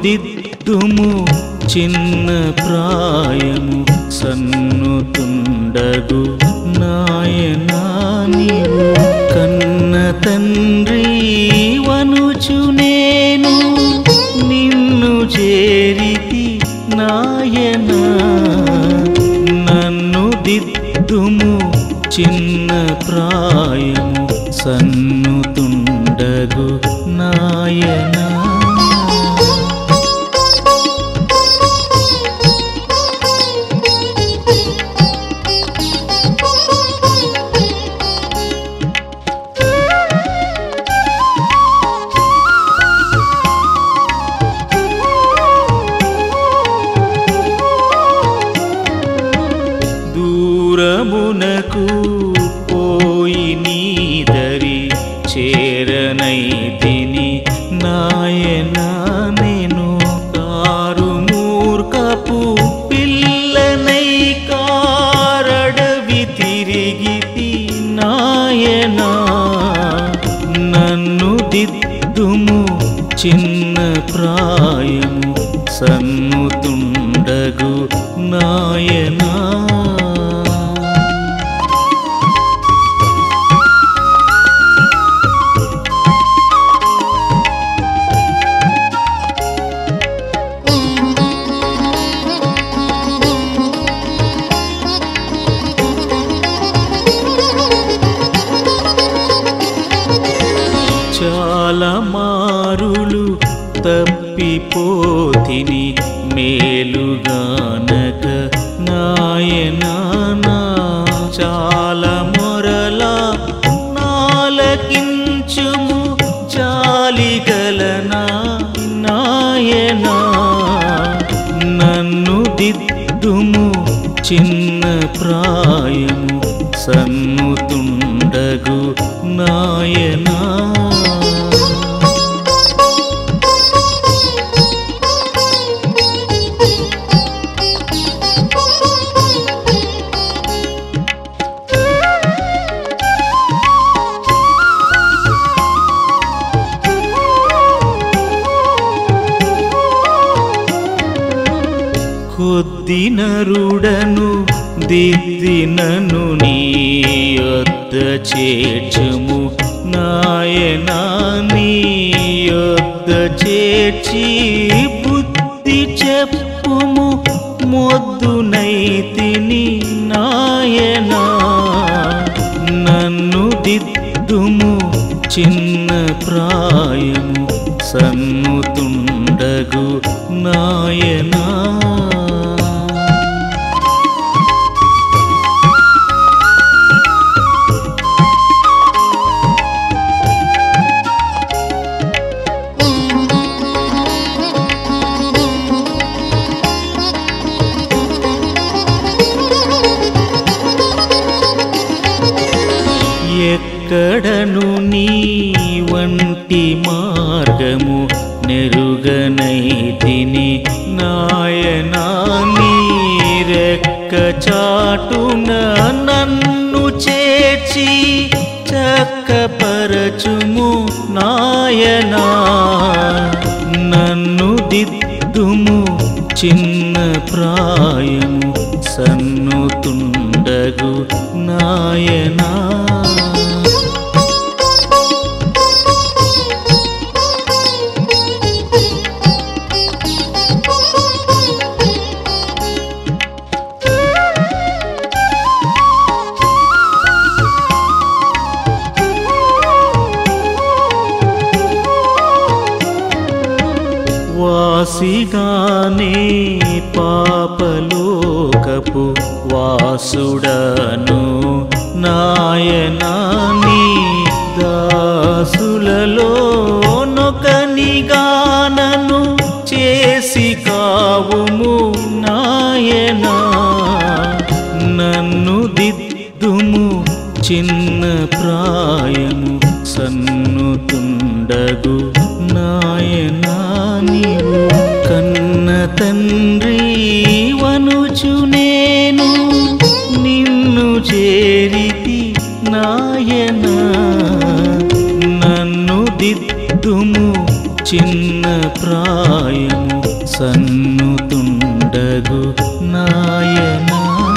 దిద్దుము చిన్న ప్రాయము సన్నుతుండగు నాయనా నీవు కన్న తండ్రి వనుచు నేను నిన్ను చేరితి నాయనా నన్ను దిద్దుము చిన్న ప్రాయము సన్నుతుండగు నాయనా దూరమునకు పోయి నీదరి చేరనైతిని నాయనా నేను కారు మూర్ఖపు పిల్లనై కారడవి తిరిగితి నాయనా నన్ను దిద్దుము చిన్న ప్రాయము సన్నుతుండగు నాయనా చాలా మారులు తప్పిపోతిని మేలుగానక నాయనా చాలా మొరలా నాలకించుము జాలిగలనా నాయనా నన్ను దిద్దుము చిన్న ప్రాయము సన్నుతుండగు నాయనా కొద్దినరుడను దిద్దినను నీ యొద్ద చేర్చుము నాయనా నీ యొద్ద చేర్చి బుద్ధి చెప్పుము మొద్దునైతిని నాయనా నన్ను దిద్దుము చిన్న ప్రాయము సన్నుతుండగు నాయనా ఎక్కడను నీ వంటి మార్గము నెరుగనైతిని నాయనా నీ రెక్క చాటున నన్ను చేర్చి చక్కపరచుము నాయనా నన్ను దిద్దుము చిన్న ప్రాయము సన్నుతుండగు నాయనా వాసిగానే పాపలోకపు వాసుడను నాయనా నీ దాసులలో నొకనిగానను చేసి కావుము నాయనా నన్ను దిద్దుము చిన్న ప్రాయము సన్నుతుండగు నాయనా నీవు కన్న తండ్రి వనుచు నేను నిన్ను చేరితి నాయనా నన్ను దిద్దుము చిన్న ప్రాయము సన్నుతుండగు నాయనా